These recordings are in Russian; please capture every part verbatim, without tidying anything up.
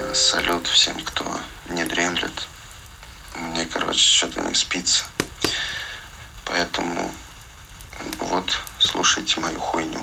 Салют всем, кто не дремлет. Мне, короче, что-то не спится. Поэтому вот, слушайте мою хуйню.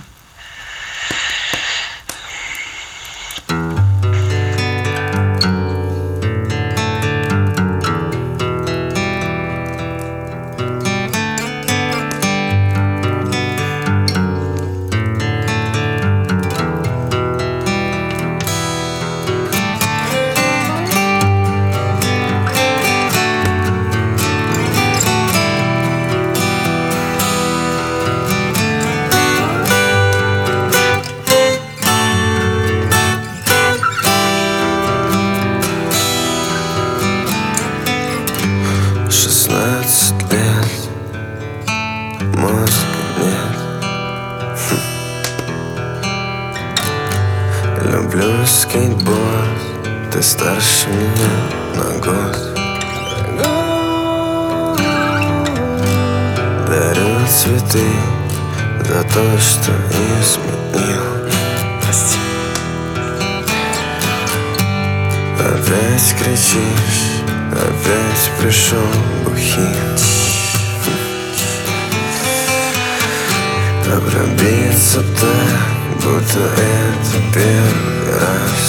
Шестнадцать лет, мозга нет. хм. Люблю скейтборд, ты старше меня на год. Дарю цветы за то, что изменил. Прости. Опять кричишь, опять пришел бухим. Облюбиться так, будто это первый раз.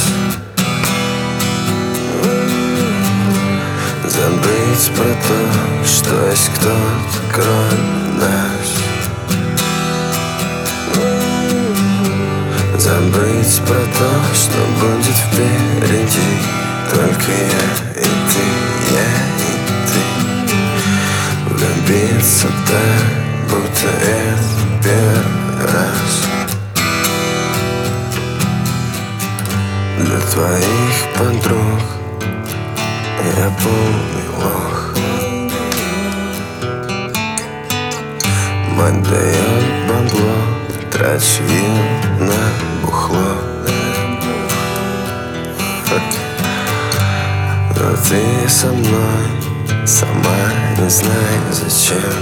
Забыть про то, что есть кто-то кроме нас. Забыть про то, что будет впереди. Только я и ты, я и ты. Влюбиться так, будто это первый раз. Для твоих подруг я полный лох. Мать дает бабло, трачу его на бухло. Но ты со мной, сама не знаю зачем.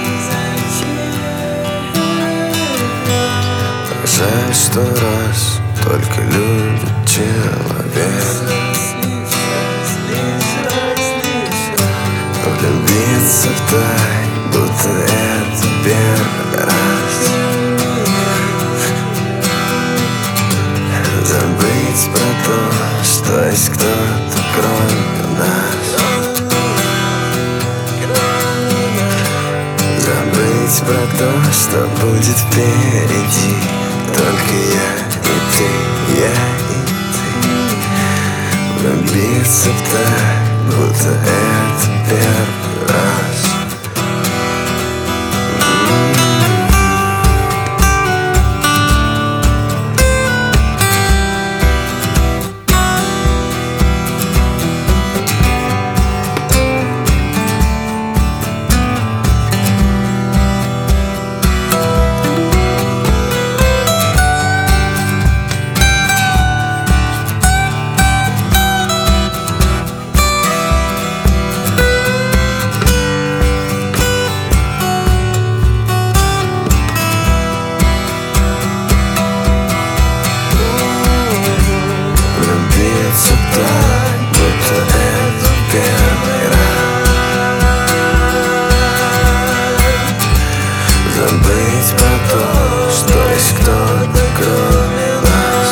Жаль, что раз только любит человек. Влюбиться так, будто это первый раз. Забыть про то, что есть кто-то кроме нас. Забыть про то, что будет впереди. Только я и ты, я и ты. Влюбиться так, будто это первый раз. Забыть про то, что есть кто-то кроме нас.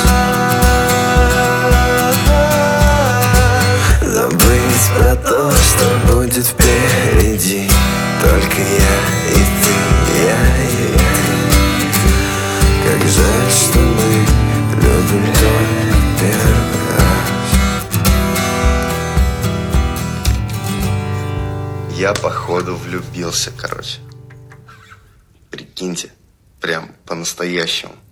Забыть про то, что будет впереди. Только я и ты, я и ты. Как жаль, что мы любим только первый раз. Я походу влюбился, короче. Прикиньте, прям по-настоящему.